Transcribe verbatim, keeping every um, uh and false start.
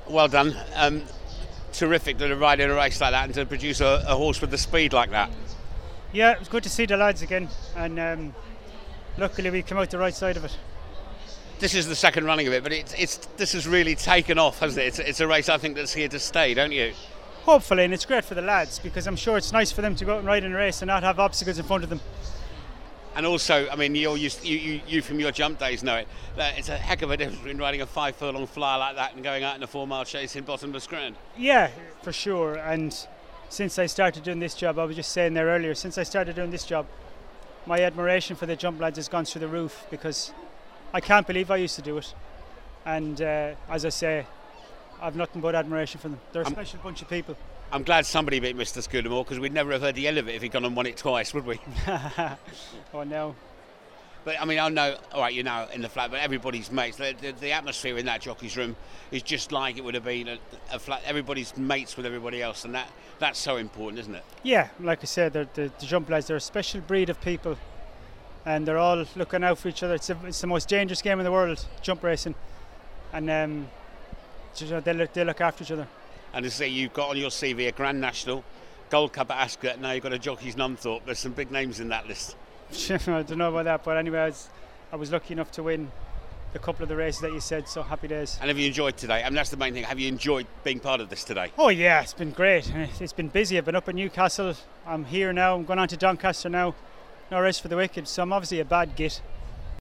Well done. Um, terrific to ride in a race like that and to produce a, a horse with the speed like that. Yeah, it was good to see the lads again, and um, luckily we came out the right side of it. This is the second running of it, but it's it's this has really taken off, hasn't it? It's, it's a race I think that's here to stay, don't you? Hopefully, and it's great for the lads because I'm sure it's nice for them to go out and ride in a race and not have obstacles in front of them. And also, I mean, you're used, you, you you from your jump days know it. That it's a heck of a difference between riding a five furlong flyer like that and going out in a four mile chase in Bottomless Grand. Yeah, for sure. And since I started doing this job, I was just saying there earlier, since I started doing this job, my admiration for the jump lads has gone through the roof because I can't believe I used to do it. And uh, as I say, I've nothing but admiration for them. They're a I'm, special bunch of people. I'm glad somebody beat Mister Scudamore because we'd never have heard the end of it if he'd gone and won it twice, would we? Oh no. But I mean, I know, all right, you're now in the flat, but everybody's mates. The, the, the atmosphere in that jockey's room is just like it would have been a, a flat. Everybody's mates with everybody else, and that that's so important, isn't it? Yeah, like I said, the, the jump lads, they're a special breed of people, and they're all looking out for each other. It's, a, it's the most dangerous game in the world, jump racing, and um, they look, they look after each other. And to say you've got on your C V a Grand National, Gold Cup at Ascot, now you've got a Jockey's Nunthorpe. There's some big names in that list. I don't know about that, but anyway, I was, I was lucky enough to win a couple of the races that you said, so happy days. And have you enjoyed today? I mean, that's the main thing. Have you enjoyed being part of this today? Oh yeah, it's been great. It's been busy. I've been up in Newcastle. I'm here now. I'm going on to Doncaster now. No rest for the wicked. So I'm obviously a bad git.